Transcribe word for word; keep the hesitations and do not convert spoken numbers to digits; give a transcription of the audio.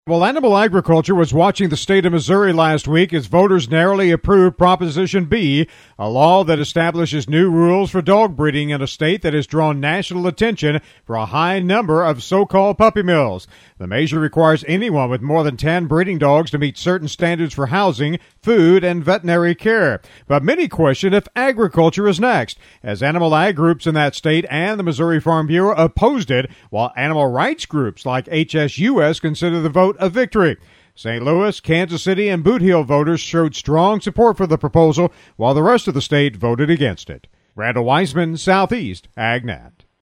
Well, Animal Agriculture was watching the state of Missouri last week as voters narrowly approved Proposition B, a law that establishes new rules for dog breeding in a state that has drawn national attention for a high number of so-called puppy mills. The measure requires anyone with more than ten breeding dogs to meet certain standards for housing, food, and veterinary care. But many question if agriculture is next, as animal ag groups in that state and the Missouri Farm Bureau opposed it, while animal rights groups like H S U S consider the vote a victory. Saint Louis, Kansas City, and Boot Hill voters showed strong support for the proposal, while the rest of the state voted against it. Randall Weissman, Southeast AgNet.